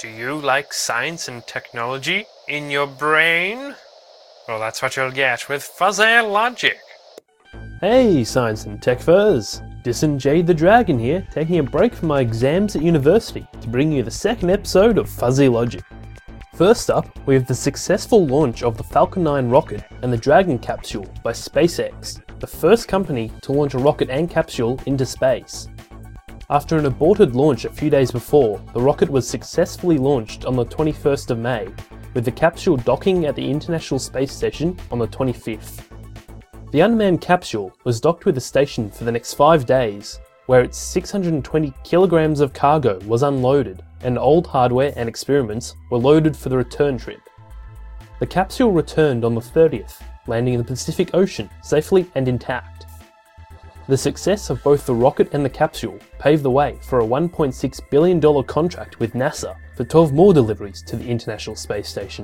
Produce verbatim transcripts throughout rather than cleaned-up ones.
Do you like science and technology in your brain? Well, that's what you'll get with Fuzzy Logic. Hey, science and tech furs! Dissin J the Dragon here, taking a break from my exams at university to bring you the second episode of Fuzzy Logic. First up, we have the successful launch of the Falcon nine rocket and the Dragon capsule by SpaceX, the first company to launch a rocket and capsule into space. After an aborted launch a few days before, the rocket was successfully launched on the twenty-first of May, with the capsule docking at the International Space Station on the twenty-fifth. The unmanned capsule was docked with the station for the next five days, where its six hundred twenty kilograms of cargo was unloaded and old hardware and experiments were loaded for the return trip. The capsule returned on the thirtieth, landing in the Pacific Ocean safely and intact. The success of both the rocket and the capsule paved the way for a one point six billion dollars contract with NASA for twelve more deliveries to the International Space Station.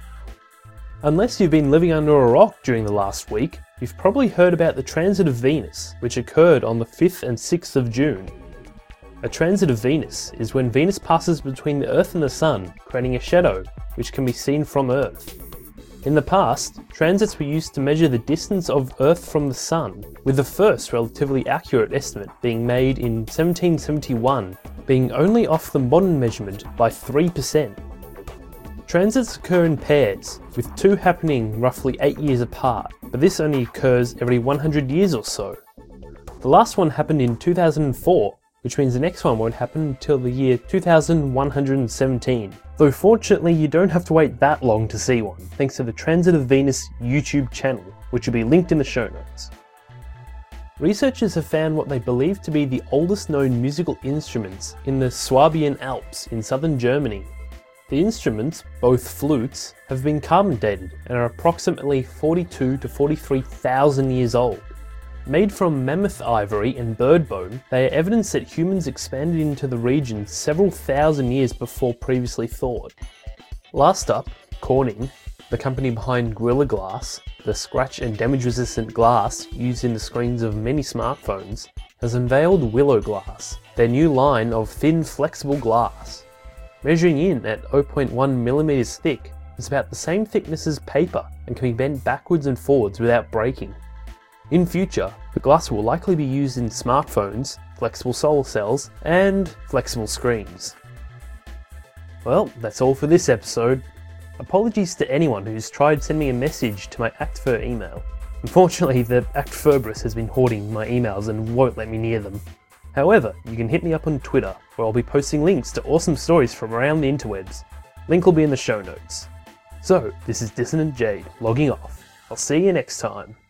Unless you've been living under a rock during the last week, you've probably heard about the transit of Venus, which occurred on the fifth and sixth of June. A transit of Venus is when Venus passes between the Earth and the Sun, creating a shadow which can be seen from Earth. In the past, transits were used to measure the distance of Earth from the Sun, with the first relatively accurate estimate being made in seventeen seventy-one, being only off the modern measurement by three percent. Transits occur in pairs, with two happening roughly eight years apart, but this only occurs every one hundred years or so. The last one happened in two thousand four, which means the next one won't happen until the year two thousand one hundred seventeen. Though fortunately you don't have to wait that long to see one, thanks to the Transit of Venus YouTube channel, which will be linked in the show notes. Researchers have found what they believe to be the oldest known musical instruments in the Swabian Alps in southern Germany. The instruments, both flutes, have been carbon dated and are approximately forty-two to forty-three thousand years old. Made from mammoth ivory and bird bone, they are evidence that humans expanded into the region several thousand years before previously thought. Last up, Corning, the company behind Gorilla Glass, the scratch and damage resistant glass used in the screens of many smartphones, has unveiled Willow Glass, their new line of thin flexible glass. Measuring in at zero point one millimeters thick, it's about the same thickness as paper and can be bent backwards and forwards without breaking. In future, the glass will likely be used in smartphones, flexible solar cells, and flexible screens. Well, that's all for this episode. Apologies to anyone who's tried sending a message to my ActFur email. Unfortunately, the ActFurbrus has been hoarding my emails and won't let me near them. However, you can hit me up on Twitter, where I'll be posting links to awesome stories from around the interwebs. Link will be in the show notes. So, this is Dissonant Jade, logging off. I'll see you next time.